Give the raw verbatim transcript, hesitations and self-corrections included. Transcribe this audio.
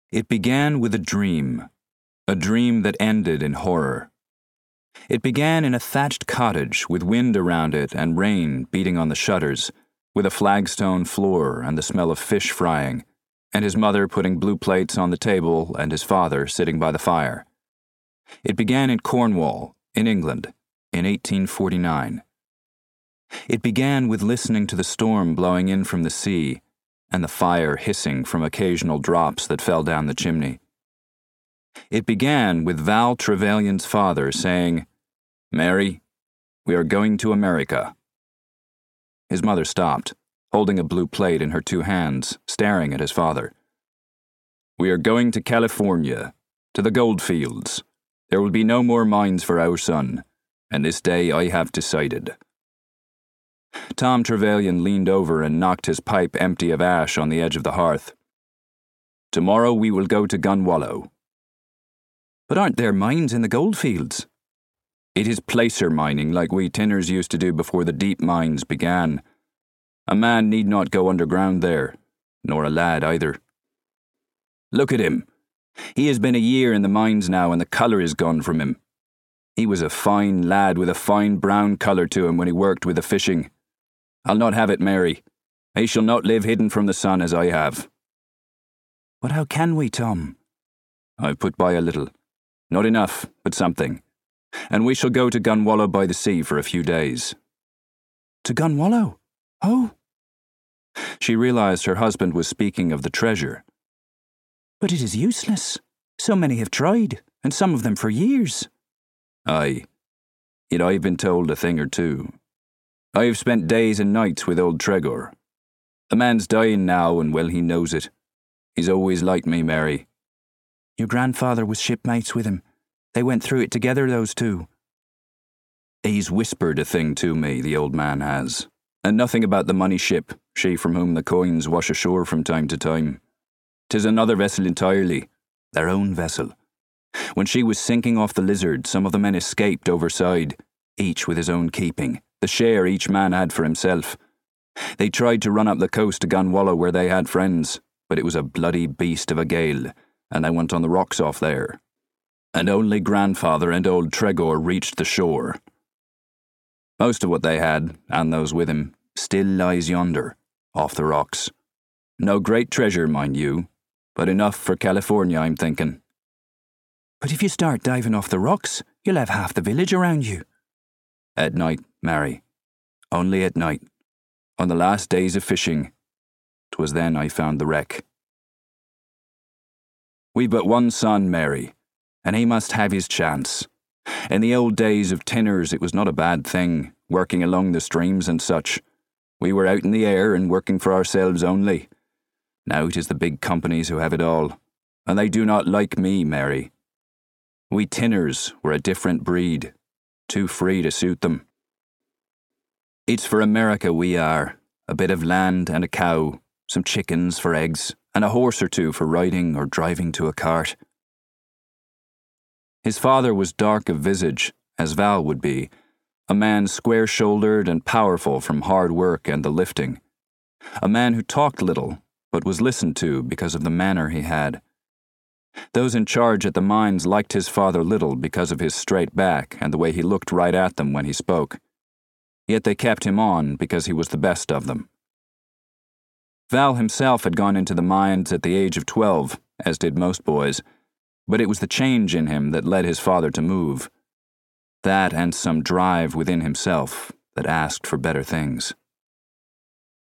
It began with a dream, a dream that ended in horror. It began in a thatched cottage with wind around it and rain beating on the shutters, with a flagstone floor and the smell of fish frying, and his mother putting blue plates on the table and his father sitting by the fire. It began in Cornwall, in England, in eighteen forty-nine. It began with listening to the storm blowing in from the sea and the fire hissing from occasional drops that fell down the chimney. It began with Val Trevelyan's father saying, "Mary, we are going to America." His mother stopped, holding a blue plate in her two hands, staring at his father. "We are going to California, to the gold fields. There will be no more mines for our son, and this day I have decided." Tom Trevelyan leaned over and knocked his pipe empty of ash on the edge of the hearth. "Tomorrow we will go to Gunwallow." "But aren't there mines in the goldfields?" "It is placer mining like we tinners used to do before the deep mines began. A man need not go underground there, nor a lad either. Look at him. He has been a year in the mines now and the colour is gone from him. He was a fine lad with a fine brown colour to him when he worked with the fishing. I'll not have it, Mary. He shall not live hidden from the sun as I have." "But how can we, Tom?" "I've put by a little. Not enough, but something. And we shall go to Gunwallow by the sea for a few days." "To Gunwallow? Oh?" She realised her husband was speaking of the treasure. "But it is useless. So many have tried, and some of them for years." "Aye. Yet I've been told a thing or two. I have spent days and nights with old Tregor. The man's dying now, and well he knows it. He's always liked me, Mary." "Your grandfather was shipmates with him. They went through it together, those two." "He's whispered a thing to me, the old man has. And nothing about the money ship, she from whom the coins wash ashore from time to time. 'Tis another vessel entirely, their own vessel. When she was sinking off the Lizard, some of the men escaped overside, each with his own keeping, the share each man had for himself. They tried to run up the coast to Gunwallow where they had friends, but it was a bloody beast of a gale, and they went on the rocks off there. And only grandfather and old Tregor reached the shore. Most of what they had, and those with him, still lies yonder, off the rocks. No great treasure, mind you, but enough for California, I'm thinking." "But if you start diving off the rocks, you'll have half the village around you." "At night, Mary. Only at night. On the last days of fishing. 'Twas then I found the wreck." "We've but one son, Mary, and he must have his chance. In the old days of tinners it was not a bad thing, working along the streams and such. We were out in the air and working for ourselves only. Now it is the big companies who have it all, and they do not like me, Mary. We tinners were a different breed, too free to suit them. It's for America we are, a bit of land and a cow, some chickens for eggs, and a horse or two for riding or driving to a cart." His father was dark of visage, as Val would be, a man square-shouldered and powerful from hard work and the lifting. A man who talked little, but was listened to because of the manner he had. Those in charge at the mines liked his father little because of his straight back and the way he looked right at them when he spoke. Yet they kept him on because he was the best of them. Val himself had gone into the mines at the age of twelve, as did most boys, but it was the change in him that led his father to move. That and some drive within himself that asked for better things.